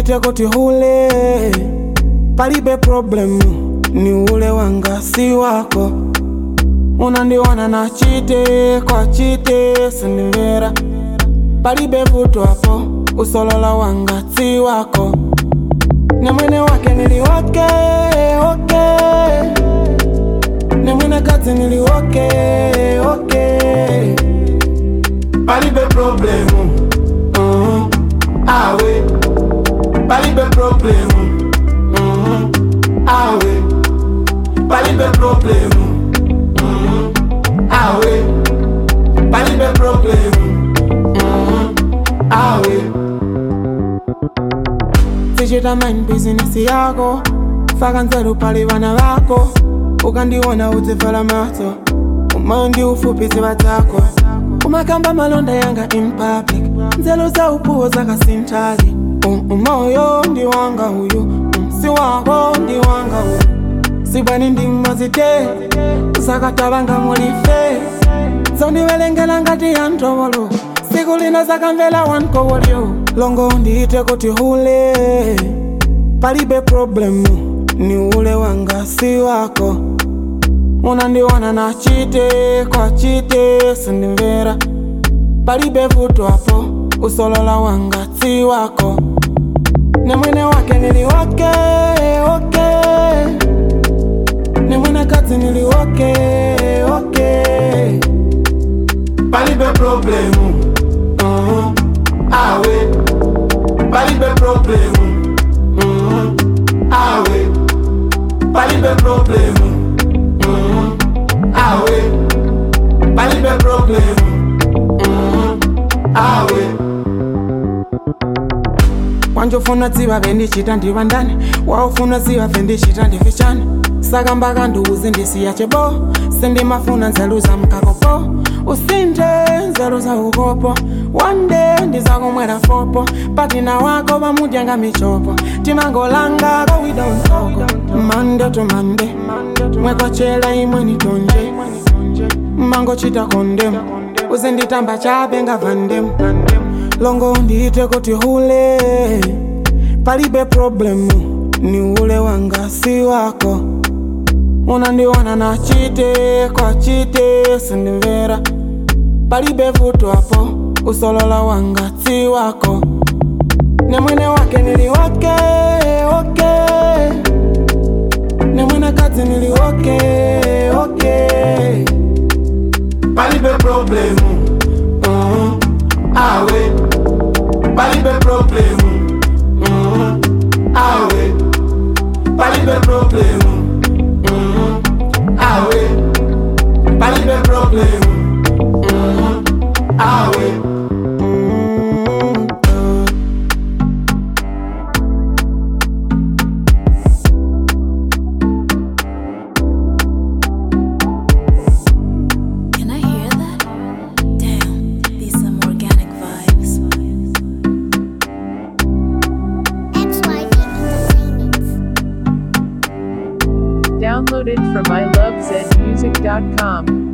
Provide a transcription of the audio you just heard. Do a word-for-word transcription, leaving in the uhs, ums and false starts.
ndiite kuti hule palibe problemu ni ule wanga si wako unandiwana na chite kwa chite sindimvera palibe vuto hapo usolola wanga si wako ne mwene wake nili wake oke ne mwene kazi nili wake oke palibe problemu uh-huh. Awe palibe problemu uh-huh. Awe palibe problemu uh-huh. Awe palibe problemu uh-huh. Awe sichita mind business yako faka nzeru pali vana vako ukandiona udzivhala maso umandi ufupi zivatako umakamba malonda yanga in public nzelo za upuo zakasintali umoyo ndi wanga huyu si wako ndi wanga huyu sibani ndima zite zakatabanga mulife zondiwelengela ngati ya ntowolo siku lina zakamvela wankowolyo longo ndiite kuti hule palibe problemu ni ule wanga si wako unandiwana na chite kwa chite sindimvera palibe vuto hapo usolola wanga si wako ne mwene wake nili wake oke ne mwene kazi nili wake oke palibe problemu uh-huh. Awe palibe problemu uh-huh. Awe palibe problemu uh-huh. Awe palibe problemu uh-huh. Awe wanjofuna ziva vendichita ndiva ndani waufuna ziva vendichita ndifichani saka mbaka nduuzi ndisiya chebo sindimafuna nzelu za mkakopo usinde nzelu za ukopo one day ndizakumwera fopo patina wako vamudyanga michopo timangolanga go we don't talk Monday to Monday mwekochela imwe nitonje mango chita kondem uzinditamba chape nga vandem longo ndiite kuti hule palibe problemu ni ule wanga si wako unandiwana na chite kwa chite sindimvera palibe vuto hapo usolola wanga si wako ne mwene wake nili wake oke ne mwene kazi nili wake oke palibe problemu uh-huh. Awe palibe problemu uh-huh. Awe palibe problemu uh-huh. Awe palibe problemu uh-huh. Awe Downloaded from I love zed music dot com.